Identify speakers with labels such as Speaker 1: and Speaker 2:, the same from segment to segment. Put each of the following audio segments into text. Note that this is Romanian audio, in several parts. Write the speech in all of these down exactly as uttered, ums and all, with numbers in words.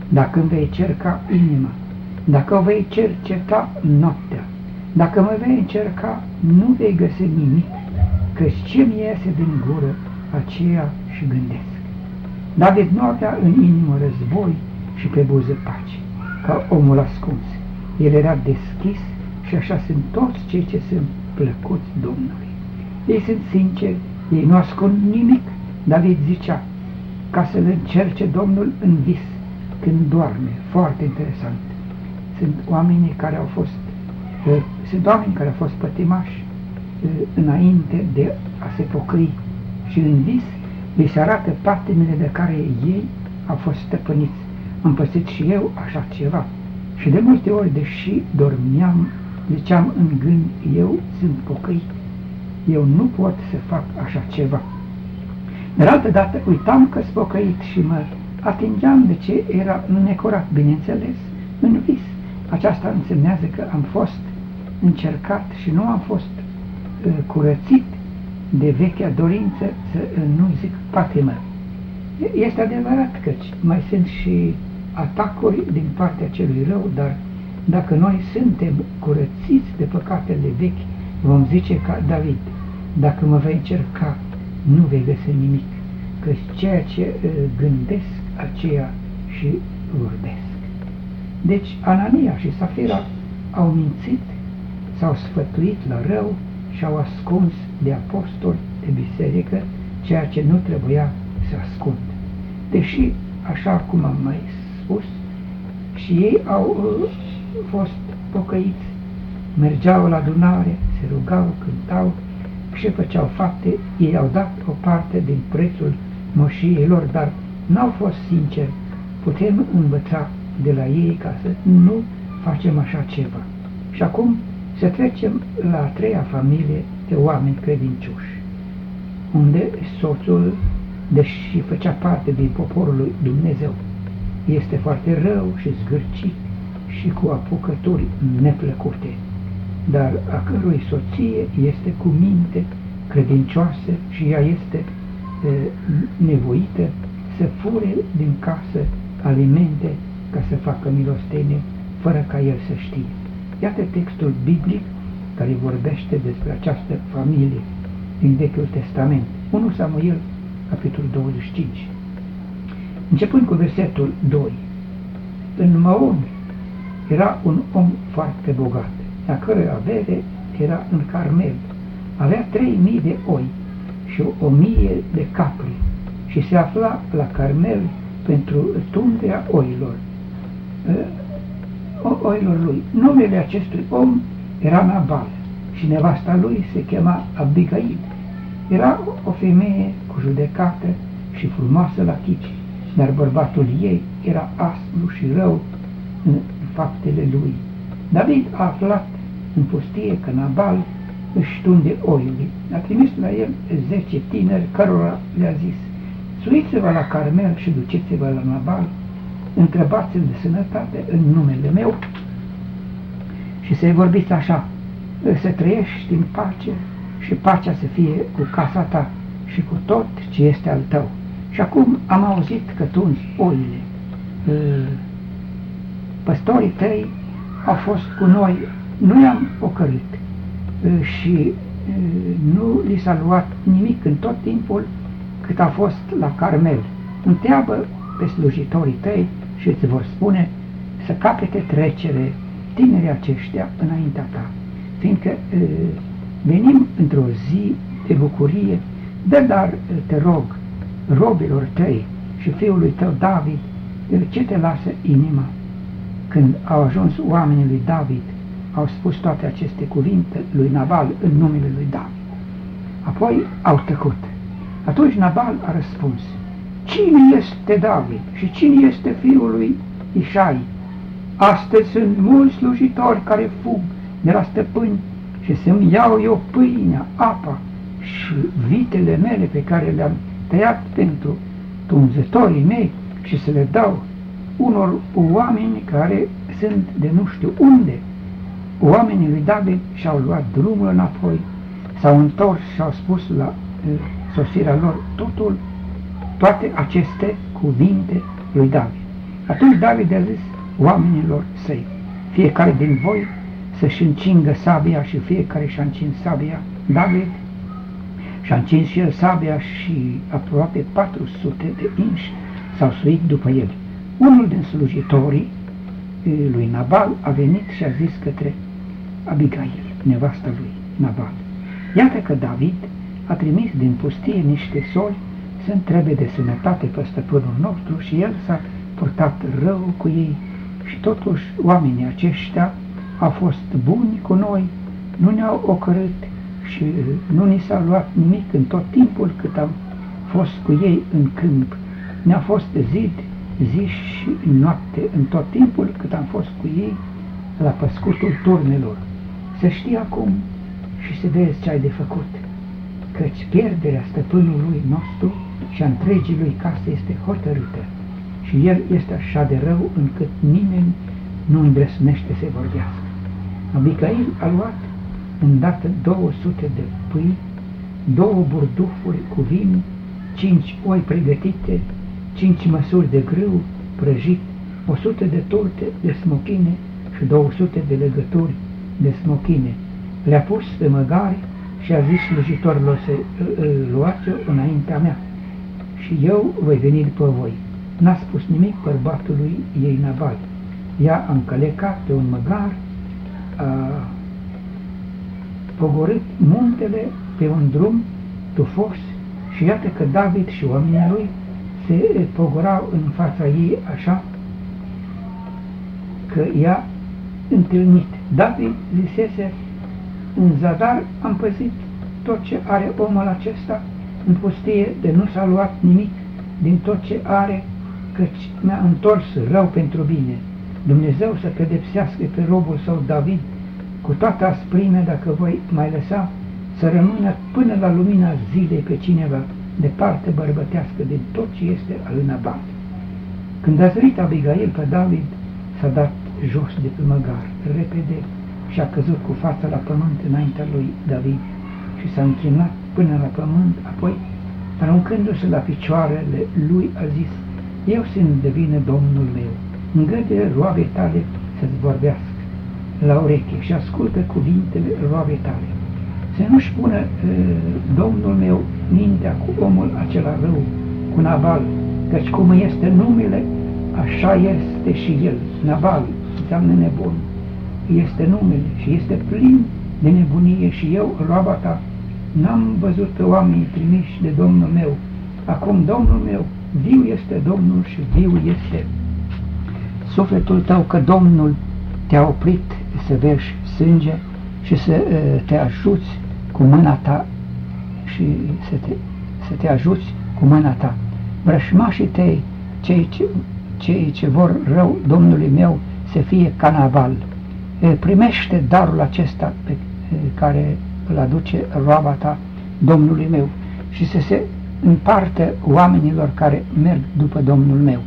Speaker 1: dacă îmi vei cerca inima, dacă o vei cerceta noaptea, dacă mă vei încerca, nu vei găsi nimic, căci ce-mi iese din gură, aceea și gândesc. David nu avea în inimă război și pe buză pace, ca omul ascuns. El era deschis și așa sunt toți cei ce sunt plăcuți Domnului. Ei sunt sinceri, ei nu ascund nimic. David zicea, ca să-L încerce Domnul în vis, când doarme. Foarte interesant. Sunt oamenii care au fost, uh, sunt oameni care au fost pătimași uh, înainte de a se pocăi și în vis li se arată patimile de care ei au fost stăpâniți. Am pățit și eu așa ceva. Și de multe ori, deși dormeam, ziceam în gând, eu sunt pocăit, eu nu pot să fac așa ceva. Dar altă dată uitam că-s pocăit și mă atingeam de ce era necurat, bineînțeles, în vis. Aceasta însemnează că am fost încercat și nu am fost uh, curățit de vechea dorință, să uh, nu zic patimă. Este adevărat că mai sunt și atacuri din partea celui rău, dar dacă noi suntem curățiți de păcatele vechi, vom zice ca David, dacă mă vei încerca, nu vei găsi nimic, că ceea ce uh, gândesc, aceea și vorbesc. Deci Anania și Safira au mințit, s-au sfătuit la rău și au ascuns de apostoli, de biserică, ceea ce nu trebuia să ascundă. Deși, așa cum am mai spus, și ei au uh, fost pocăiți, mergeau la adunare, se rugau, cântau și făceau fapte, ei au dat o parte din prețul moșiei lor, dar n-au fost sinceri. Putem învăța de la ei ca să nu facem așa ceva. Și acum să trecem la a treia familie de oameni credincioși, unde soțul, deși făcea parte din poporul lui Dumnezeu, este foarte rău și zgârcit și cu apucături neplăcute, dar a cărui soție este cu minte, credincioasă și ea este e, nevoită să fure din casă alimente ca să facă milostenie, fără ca el să știe. Iată textul biblic care vorbește despre această familie din Vechiul Testament. unu Samuel, capitolul douăzeci și cinci. Începând cu versetul doi. În Maon era un om foarte bogat, a cărui avere era în Carmel. Avea trei mii de oi și o mie de capri și se afla la Carmel pentru tunderea oilor, oilor lui. Numele acestui om era Nabal și nevasta lui se chema Abigail. Era o femeie cu judecată și frumoasă la chichi, dar bărbatul ei era aspru și rău în faptele lui. David a aflat în pustie că Nabal își tunde oile. A trimis la el zece tineri cărora le-a zis: suiți-vă la Carmel și duceți-vă la Nabal, întrebați-l de sănătate în numele meu și să-i vorbiți așa: să trăiești în pace și pacea să fie cu casa ta și cu tot ce este al tău. Și acum am auzit că tunzi oile. Păstorii tăi au fost cu noi, nu i-am ocărât și nu li s-a luat nimic în tot timpul cât a fost la Carmel. Întreabă pe slujitorii tăi și îți vor spune să capete trecere tinerii aceștia înaintea ta, fiindcă venim într-o zi de bucurie. Dă dar, te rog, robilor tăi și fiului tău David, ce te lasă inima? Când au ajuns oamenii lui David, au spus toate aceste cuvinte lui Nabal în numele lui David. Apoi au tăcut. Atunci Nabal a răspuns: cine este David și cine este fiul lui Ișai? Astăzi sunt mulți slujitori care fug de la stăpâni și să-mi iau eu pâinea, apa și vitele mele pe care le-am tăiat pentru tunzătorii mei și să le dau unor oameni care sunt de nu știu unde. Oamenii lui David și-au luat drumul înapoi, s-au întors și au spus la uh, sosirea lor totul, toate aceste cuvinte lui David. Atunci David a zis oamenilor săi, fiecare din voi să-și încingă sabia, și fiecare și-a încins sabia. David și-a încins și el sabia și aproape patru sute de inși s-au suit după el. Unul din slujitorii lui Nabal a venit și a zis către Abigail, nevasta lui Nabal: iată că David a trimis din pustie niște soli să întrebe de sănătate pe stăpânul nostru și el s-a purtat rău cu ei și totuși oamenii aceștia au fost buni cu noi, nu ne-au ocărât și nu ni s-a luat nimic în tot timpul cât am fost cu ei în câmp. Ne-a fost zid, zi și noapte în tot timpul cât am fost cu ei la păscutul turmelor. Să știi acum și să vezi ce ai de făcut, căci pierderea stăpânului nostru și a întregii lui casă este hotărâtă și el este așa de rău încât nimeni nu îndrăsnește să vorbească. Abigail a luat îndată două sute de pâini, două burdufuri cu vin, cinci oi pregătite, cinci măsuri de grâu prăjit, o sută de turte de smochine și două sute de legături de smochine. Le-a pus pe măgare și a zis slujitorilor să luați-o înaintea mea și eu voi veni după voi. N-a spus nimic bărbatului ei Nabal. Ea a încălecat pe un măgar, a pogorât muntele pe un drum tufos și iată că David și oamenii lui se pogorau în fața ei așa că i-a întâlnit. David zisese: în zadar am păzit tot ce are omul acesta, în pustie de nu s-a luat nimic din tot ce are, căci mi-a întors rău pentru bine. Dumnezeu să pedepsească pe robul său David cu toată asprimea, dacă voi mai lăsa să rămână până la lumina zilei pe cineva de parte bărbătească din tot ce este al lui Nabal. Când a zărit Abigail pe David, s-a dat jos de pe măgar, repede, și a căzut cu fața la pământ înaintea lui David și s-a închinat până la pământ, apoi, aruncându-se la picioarele lui, a zis: eu sunt de vină, Domnul meu, îngăduie roabei tale să-ți vorbească la ureche și ascultă cuvintele roabei tale. Să nu-și pună Domnul meu mintea cu omul acela rău, cu Nabal, căci cum este numele, așa este și el. Nabal înseamnă nebun, este numele și este plin de nebunie și eu, roaba ta, n-am văzut pe oamenii trimiși de Domnul meu. Acum Domnul meu, viu este Domnul și viu este sufletul tău, că Domnul te-a oprit să verși sânge și să te ajuți cu mâna ta și să te, să te ajuți cu mâna ta. Vrășmașii tăi, cei ce, cei ce vor rău Domnului meu, să fie ca Nabal. Primește darul acesta pe care îl aduce roaba ta Domnului meu și să se împartă oamenilor care merg după Domnul meu.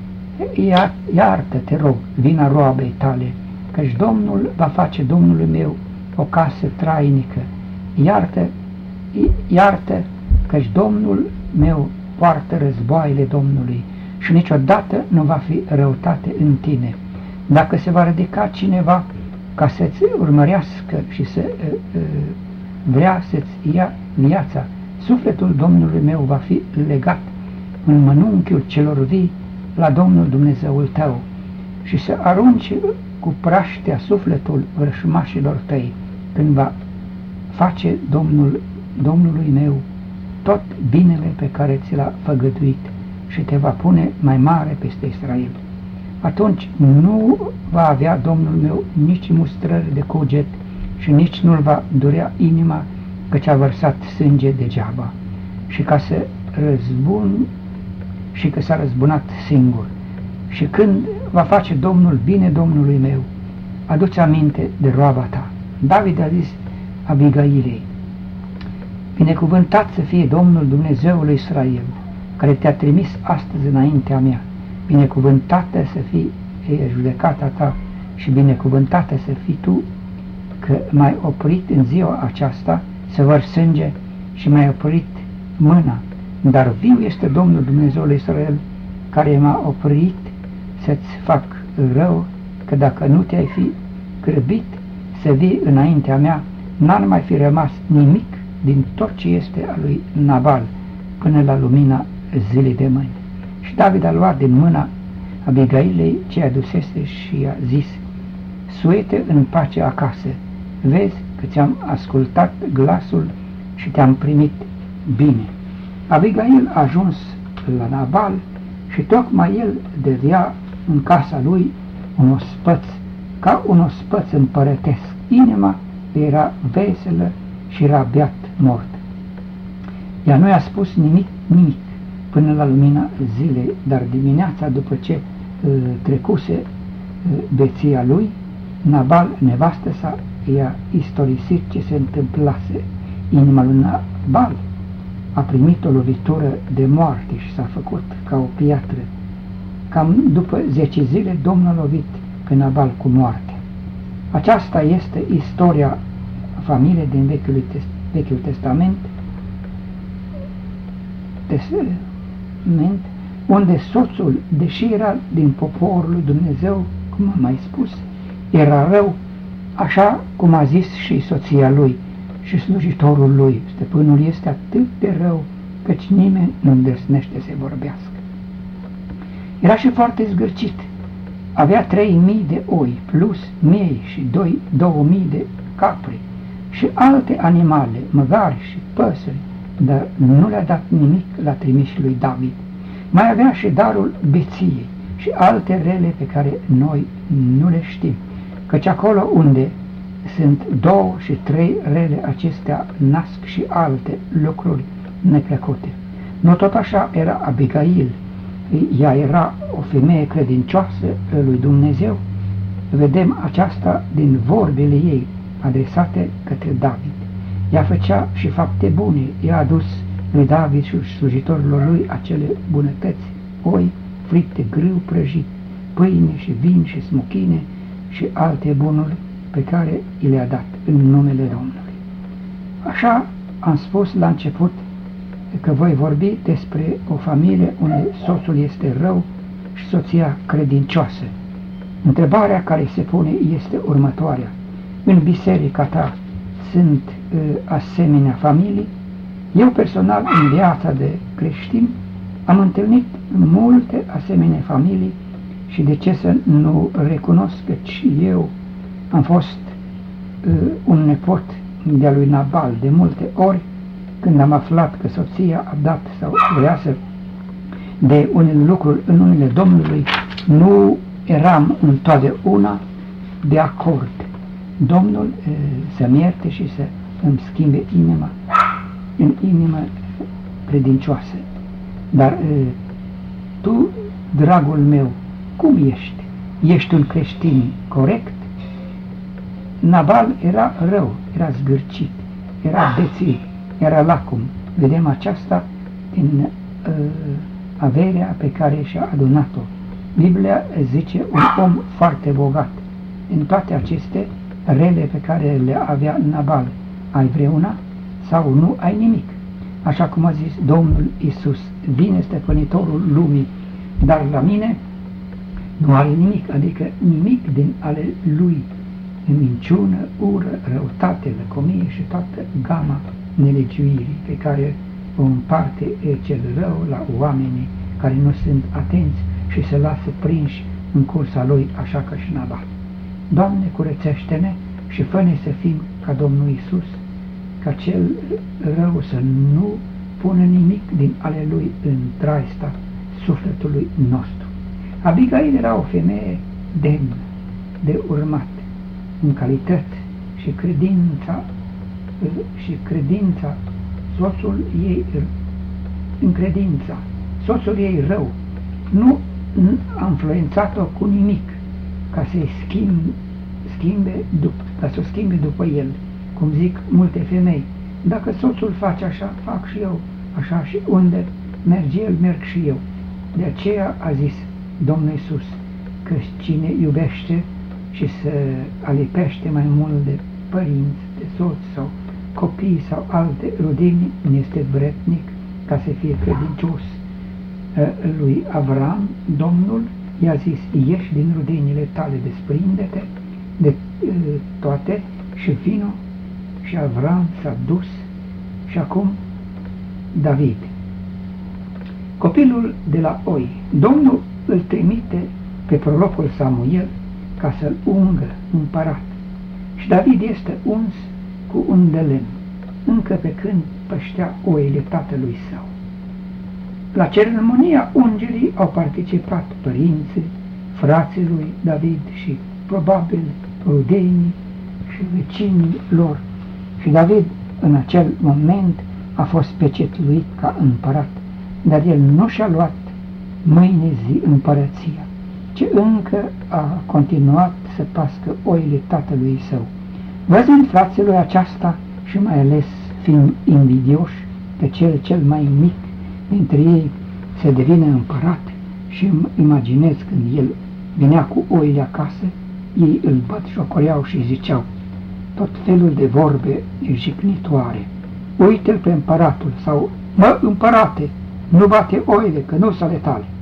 Speaker 1: Iartă, te rog, vina roabei tale, căci Domnul va face Domnului meu o casă trainică. Iartă, iartă, căci Domnul meu poartă războaiele Domnului și niciodată nu va fi răutate în tine. Dacă se va ridica cineva ca să-ți urmărească și să uh, vrea să-ți ia viața, sufletul Domnului meu va fi legat în mănunchiul celor vii la Domnul Dumnezeul tău și să arunci cu praștea sufletul vrășmașilor tăi când va face Domnul Domnului meu tot binele pe care ți l-a făgăduit și te va pune mai mare peste Israel. Atunci nu va avea Domnul meu nici mustrări de cuget și nici nu-l va durea inima, căci a vărsat sânge degeaba și ca să răzbun și că s-a răzbunat singur. Și când va face Domnul bine Domnului meu, adu-ți aminte de roaba ta. David a zis Abigailei: binecuvântat să fie Domnul Dumnezeul lui Israel, care te-a trimis astăzi înaintea mea. Binecuvântată să fie judecata ta și binecuvântată să fii tu, că m-ai oprit în ziua aceasta să vărs sânge și m-ai oprit mâna, dar viu este Domnul Dumnezeul Israel, care m-a oprit să-ți fac rău, că dacă nu te-ai fi grăbit să vii înaintea mea, n-ar mai fi rămas nimic din tot ce este al lui Nabal până la lumina zilei de mâine. Și David a luat din mâna Abigailei ce adusese și a zis: suie-te în pace acasă, vezi că ți-am ascultat glasul și te-am primit bine. Abigail a ajuns la Nabal și tocmai el dădea în casa lui un ospăț, ca un ospăț împărătesc. Inima era veselă și era beat mort. Ea nu i-a spus nimic, nimic, până la lumina zilei, dar dimineața, după ce uh, trecuse uh, beția lui, Nabal, nevastă sa, i-a istorisit ce se întâmplase. Inima lui Nabal a primit o lovitură de moarte și s-a făcut ca o piatră. Cam după zece zile, Domnul a lovit pe Nabal cu moarte. Aceasta este istoria familiei din Vechiul, Test Vechiul Testament, Testament, unde soțul, deși era din poporul lui Dumnezeu, cum am mai spus, era rău, așa cum a zis și soția lui și slujitorul lui. Stăpânul este atât de rău, căci nimeni nu îndrăsnește să vorbească. Era și foarte zgârcit. Avea trei mii de oi, plus miei și două mii de capre și alte animale, măgari și păsări, dar nu le-a dat nimic la trimișii lui David. Mai avea și darul beției și alte rele pe care noi nu le știm, căci acolo unde sunt două și trei rele, acestea nasc și alte lucruri neplăcute. Nu tot așa era Abigail. Ea era o femeie credincioasă lui Dumnezeu. Vedem aceasta din vorbele ei adresate către David. Ea făcea și fapte bune. Ea a adus lui David și slujitorilor lui acele bunătăți: oi, fripte, grâu prăjit, pâine și vin și smuchine și alte bunuri pe care i le-a dat în numele Domnului. Așa am spus la început că voi vorbi despre o familie unde soțul este rău și soția credincioasă. Întrebarea care se pune este următoarea: în biserica ta sunt uh, asemenea familii? Eu personal, în viața de creștin, am întâlnit multe asemenea familii și de ce să nu recunosc că și eu am fost uh, un nepot de-a lui Nabal de multe ori. Când am aflat că soția a dat sau vrea să de unele lucruri în numele Domnului, nu eram întotdeauna de acord. Domnul e, să-mi ierte și să îmi schimbe inima în inimă credincioasă. Dar e, tu, dragul meu, cum ești? Ești un creștin corect? Nabal era rău, era zgârcit, era bețiv, era lacom. Vedem aceasta în uh, averea pe care și-a adunat-o. Biblia zice un om foarte bogat. În toate aceste rele pe care le avea Nabal, ai vreuna sau nu ai nimic? Așa cum a zis Domnul Iisus: vine stăpânitorul lumii, dar la mine nu are nimic, adică nimic din ale lui, minciună, ură, răutate, lăcomie și toată gama nelegiuirii pe care o împarte cel rău la oamenii care nu sunt atenți și se lasă prinși în cursa lui, așa ca și Nabal. Doamne, curățește-ne și fă-ne să fim ca Domnul Iisus, ca cel rău să nu pună nimic din ale lui în traista sufletului nostru. Abigail era o femeie demnă de urmat în calități și credința și credința soțul ei, în credința soțul ei rău nu a influențat-o cu nimic ca să-i schimbe, schimbe după, ca să o schimbe după el, cum zic multe femei: dacă soțul face așa, fac și eu așa, și unde merge el, merg și eu. De aceea a zis Domnul Iisus că cine iubește și se alipește mai mult de părinți, de soți sau copii sau alte rudini, este vrednic ca să fie credincios. Lui Avram, Domnul i-a zis, ieși din rudenile tale, desprinde-te de uh, toate și vino, și Avram s-a dus și acum David. Copilul de la Oi, Domnul îl trimite pe prorocul Samuel ca să-l ungă împărat și David este uns cu un de lemn, încă pe când păștea oile tatălui său. La ceremonia ungerii au participat părinții, frații lui David și probabil rudenii și vecinii lor. Și David în acel moment a fost pecetluit ca împărat, dar el nu și-a luat mâine zi împărăția, ci încă a continuat să pască oile tatălui său. Văzând fraților aceasta și mai ales fiind invidioși pe cel cel mai mic dintre ei se devine împărat și îmi imaginez când el venea cu oile acasă, ei îl batjocoreau și ziceau tot felul de vorbe jignitoare. Uite-l pe împăratul sau, mă, împărate, nu bate oile că nu s ale tale.